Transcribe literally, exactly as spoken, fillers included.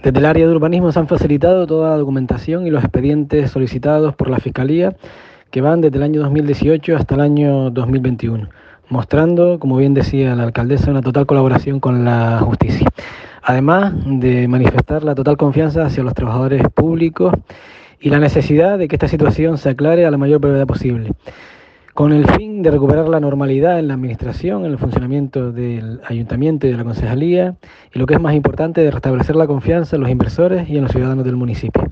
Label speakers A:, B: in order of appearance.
A: Desde el área de urbanismo se han facilitado toda la documentación y los expedientes solicitados por la Fiscalía que van desde el año dos mil dieciocho hasta el año dos mil veintiuno, mostrando, como bien decía la alcaldesa, una total colaboración con la justicia. Además de manifestar la total confianza hacia los trabajadores públicos y la necesidad de que esta situación se aclare a la mayor brevedad posible, con el fin de recuperar la normalidad en la administración, en el funcionamiento del ayuntamiento y de la concejalía, y lo que es más importante, de restablecer la confianza en los inversores y en los ciudadanos del municipio.